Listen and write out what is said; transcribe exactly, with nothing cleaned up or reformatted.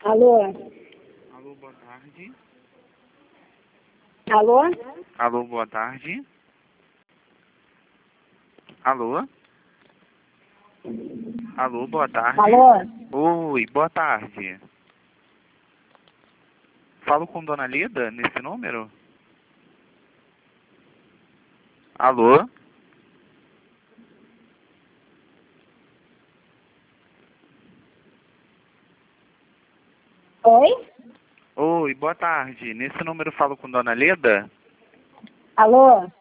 Alô? Alô, boa tarde. Alô? Alô, boa tarde. Alô? Alô, boa tarde. Alô? Oi, boa tarde. Falo com Dona Lida nesse número? Alô? Oi? Oi, boa tarde. Nesse número falo com Dona Lida? Alô?